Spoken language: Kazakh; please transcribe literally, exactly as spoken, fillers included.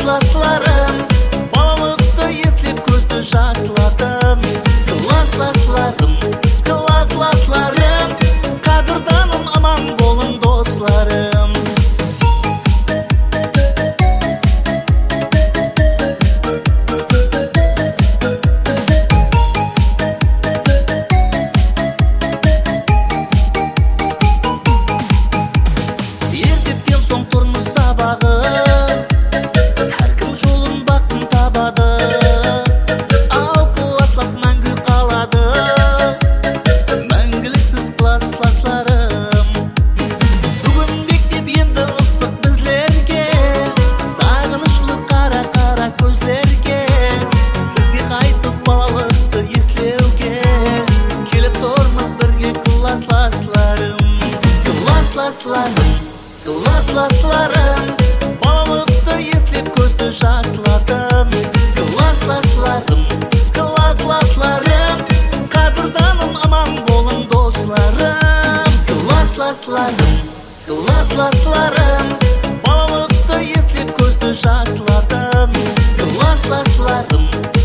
Классласларым, балалықты еслеп көзді жасладым. Классласларым, классласларым, қадырданым аман болың достарым. Ертептен соң тұрмыс сабағы, әркім жолын бақытын табады. Ал класслас мәңгі қалады, мәңгіліксіз классласларым. Бүгін мектеп енді ыстық біздерге, сағынышлы қара-қара көздерге, бізге қайтып балалықты еслеуге, келіп тұрмыз бірге классласларым. Классласларым, классласларым, балалықты еслеп көзді жасладым. Классласларым, классласларым, қадырданым аман болың достарым. Классласларым, классласларым, балалықты еслеп көзді жасладым. Классласларым,